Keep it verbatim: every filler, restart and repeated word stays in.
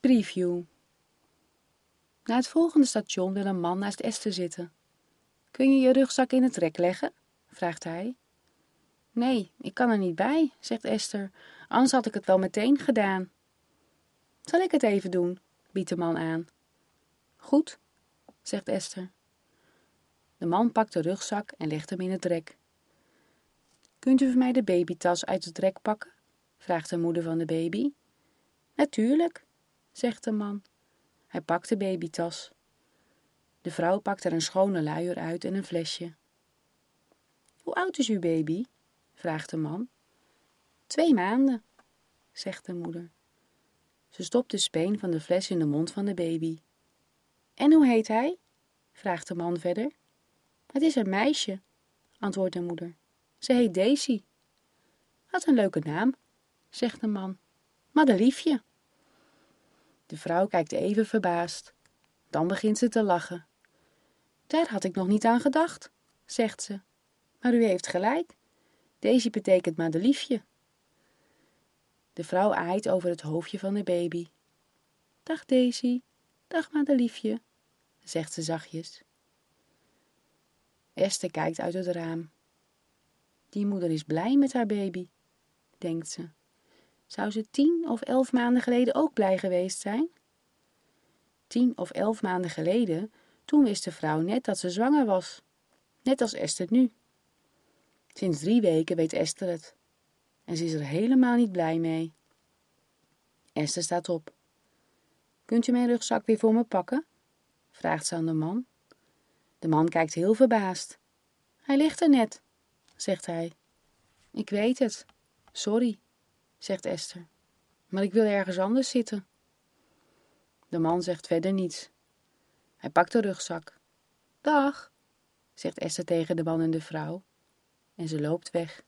preview. Na het volgende station wil een man naast Esther zitten. Kun je je rugzak in het rek leggen? Vraagt hij. Nee, ik kan er niet bij, zegt Esther, anders had ik het wel meteen gedaan. Zal ik het even doen, biedt de man aan. Goed, zegt Esther. De man pakt de rugzak en legt hem in het rek. Kunt u voor mij de babytas uit het rek pakken? Vraagt de moeder van de baby. Natuurlijk, zegt de man. Hij pakt de babytas. De vrouw pakt er een schone luier uit en een flesje. Hoe oud is uw baby? Vraagt de man. Twee maanden, zegt de moeder. Ze stopt de speen van de fles in de mond van de baby. En hoe heet hij? Vraagt de man verder. Het is een meisje, antwoordt de moeder. Ze heet Daisy. Wat een leuke naam, zegt de man. Madeliefje. De vrouw kijkt even verbaasd. Dan begint ze te lachen. Daar had ik nog niet aan gedacht, zegt ze. Maar u heeft gelijk. Daisy betekent madeliefje. De vrouw aait over het hoofdje van de baby. Dag Daisy, dag madeliefje, zegt ze zachtjes. Esther kijkt uit het raam. Die moeder is blij met haar baby, denkt ze. Zou ze tien of elf maanden geleden ook blij geweest zijn? Tien of elf maanden geleden, toen wist de vrouw net dat ze zwanger was. Net als Esther nu. Sinds drie weken weet Esther het. En ze is er helemaal niet blij mee. Esther staat op. Kunt u mijn rugzak weer voor me pakken? Vraagt ze aan de man. De man kijkt heel verbaasd. Hij ligt er net, zegt hij. Ik weet het. Sorry, zegt Esther. Maar ik wil ergens anders zitten. De man zegt verder niets. Hij pakt de rugzak. Dag, zegt Esther tegen de man en de vrouw. En ze loopt weg.